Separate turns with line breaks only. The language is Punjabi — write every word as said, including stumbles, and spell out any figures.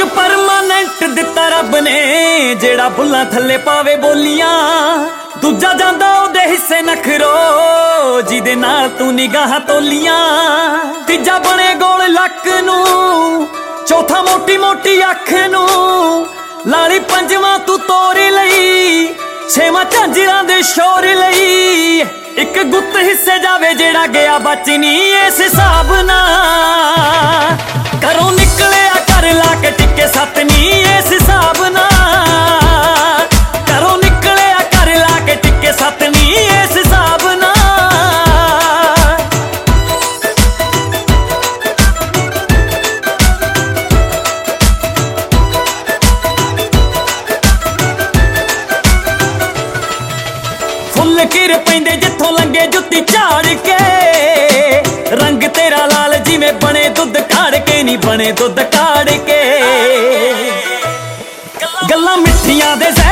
ਇੱਕ ਪਰਮਾਨੈਂਟ ਦਿੱਤਾ ਰੱਬ ਨੇ ਜਿਹੜਾ ਬੁੱਲਾਂ ਥੱਲੇ ਪਾਵੇ ਬੋਲੀਆਂ। ਦੂਜਾ ਜਾਂਦਾ ਉਹਦੇ ਹਿੱਸੇ ਨਖਰੋ ਜਿਹਦੇ ਨਾਲ ਤੂੰ ਨਿਗਾਹਾਂ ਤੋਲੀਆਂ। ਤੀਜਾ ਬਣੇ ਗੋਲ ਲੱਕ ਨੂੰ, ਚੌਥਾ ਮੋਟੀ ਮੋਟੀ ਅੱਖ ਨੂੰ, ਲਾਲੀ ਪੰਜਵਾਂ ਤੂੰ ਤੋਰ ਲਈ, ਛੇਵਾਂ ਝਾਂਜਰਾਂ ਦੇ ਸ਼ੋਰ ਲਈ। ਇੱਕ ਗੁੱਤ ਹਿੱਸੇ ਜਾਵੇ ਜਿਹੜਾ ਗਿਆ ਬਚ ਨੀ ਇਸ ਹਿਸਾਬ ਨਾਲ। ਘਰੋਂ ਨਿਕਲਿਆ ਘਰ ਲਾ ਕੇ ਟਿੱਕੇ ਸੱਤ ਨੀ ਇਸ ਹਿਸਾਬ ਨਾਲ। ਘਰੋਂ ਨਿਕਲਿਆ ਘਰ ਲਾ ਕੇ ਟਿੱਕੇ ਸੱਤ ਨੀ ਇਸ ਹਿਸਾਬ ਨਾਲ। ਫੁੱਲ ਕਿਰ ਪੈਂਦੇ ਜਿੱਥੋਂ ਲੰਗੇ ਜੁੱਤੀ ਝਾੜ ਕੇ, ਰੰਗ ਤੇਰਾ ਲਾਲ ਜਿਵੇਂ ਬਣੇ ਦੁੱਧ ਕਾੜ ਕੇ, ਨੀ ਬਣੇ ਦੁੱਧ ਕਾੜ ਕੇ। ਗੱਲਾਂ ਮਿੱਠੀਆਂ ਦੇ